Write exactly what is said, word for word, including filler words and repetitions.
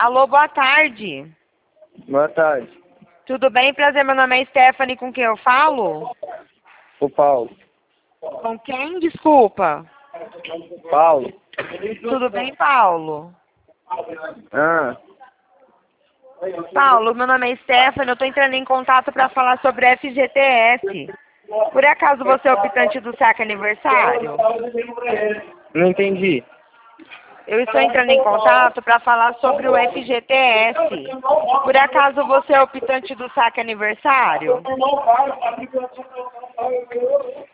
Alô, boa tarde. Boa tarde. Tudo bem? Prazer, meu nome é Stephanie, com quem eu falo? O Paulo. Com quem? Desculpa. Paulo. Tudo bem, Paulo? Ah, Paulo, meu nome é Stephanie, eu estou entrando em contato para falar sobre F G T S. Por acaso você é optante do saque aniversário? não entendi. Eu estou entrando em contato para falar sobre o F G T S. Por acaso você é optante do saque aniversário?